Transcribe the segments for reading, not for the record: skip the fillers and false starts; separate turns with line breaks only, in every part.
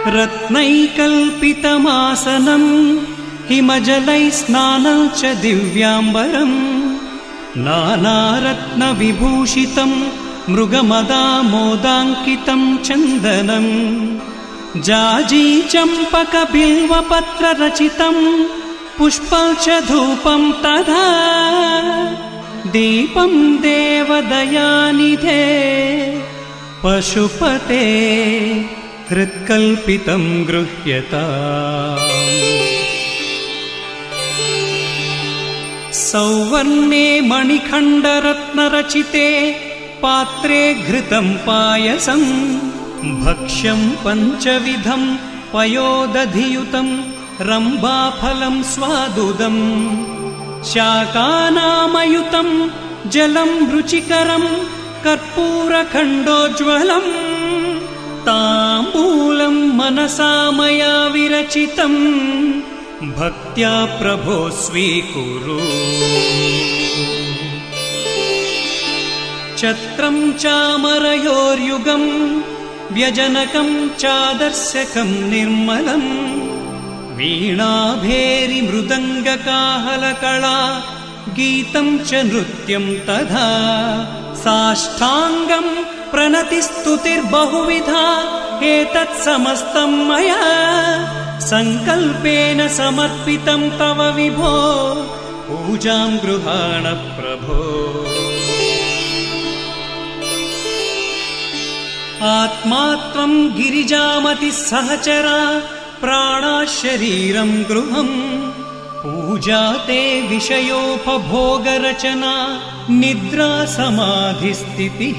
रत्नैकल्पितमासनम् हिमजलैः स्नानं च दिव्याम्बरम् नानारत्नविभूषितम् मृगमदामोदाङ्कितम् चन्दनम् जाजी चम्पकबिल्वपत्ररचितम् पुष्पम् च धूपम् तथा दीपम् देवदयानिधे पशुपते हृत्कल्पितम् गृह्यताम्। सौवर्णे मणिखण्डरत्नरचिते पात्रे घृतम् पायसम् भक्ष्यम् पञ्चविधम् पयोदधियुतम् रम्भाफलम् स्वादुदम् शाकानामयुतम् जलम् रुचिकरम् कर्पूरखण्डोज्ज्वलम् ताम्बूलम् मनसा मया विरचितम् भक्त्या प्रभो स्वीकुरु। छत्रम् चामरयोर्युगम् व्यजनकम् चादर्शकम् निर्मलम् वीणाभेरि मृदङ्गकाहलकला गीतम् च नृत्यम् तथा साष्टाङ्गम् प्रणतिस्तुतिर्बहुविधा एतत् समस्तम् मया सङ्कल्पेन समर्पितम् तव विभो पूजाम् गृहाण प्रभो। आत्मा त्वम् गिरिजामति सहचरा प्राणा शरीरम् गृहम् पूजा ते विषयोपभोगरचना निद्रा समाधिस्थितिः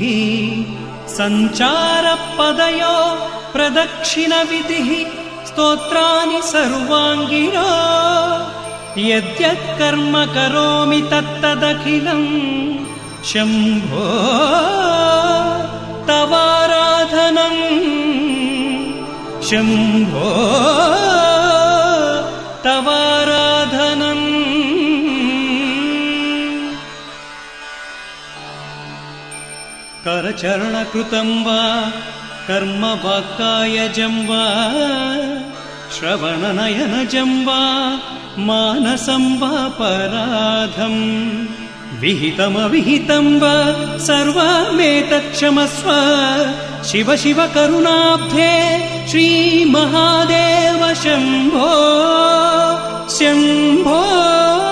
सञ्चारपदयो प्रदक्षिणविधिः स्तोत्राणि सर्वाङ्गिरो यद्यत् कर्म करोमि तत्तदखिलम् शम्भो तवाराधनम् शम्भो तवाराधनम्। करचरणकृतं वा कर्म वाक्कायजं वा श्रवणनयनजं वा मानसं वा पराधम् विहितमविहितं वा सर्वमेतत् क्षमस्व शिव शिव करुणाब्धे श्रीमहादेव शम्भो शम्भो।